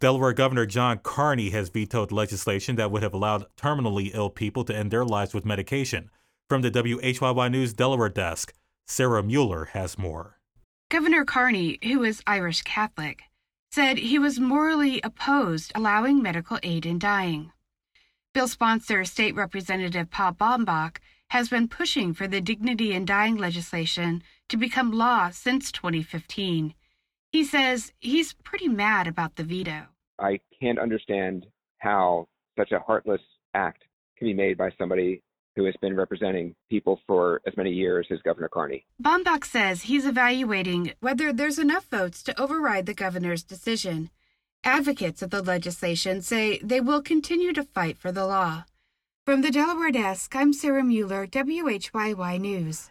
Delaware Governor John Carney has vetoed legislation that would have allowed terminally ill people to end their lives with medication. From the WHYY News Delaware desk, Sarah Mueller has more. Governor Carney, who is Irish Catholic, said he was morally opposed allowing medical aid in dying. Bill sponsor State Representative Paul Baumbach has been pushing for the Dignity in Dying legislation to become law since 2015. He says he's pretty mad about the veto. I can't understand how such a heartless act can be made by somebody who has been representing people for as many years as Governor Carney. Baumbach says he's evaluating whether there's enough votes to override the governor's decision. Advocates of the legislation say they will continue to fight for the law. From the Delaware desk, I'm Sarah Mueller, WHYY News.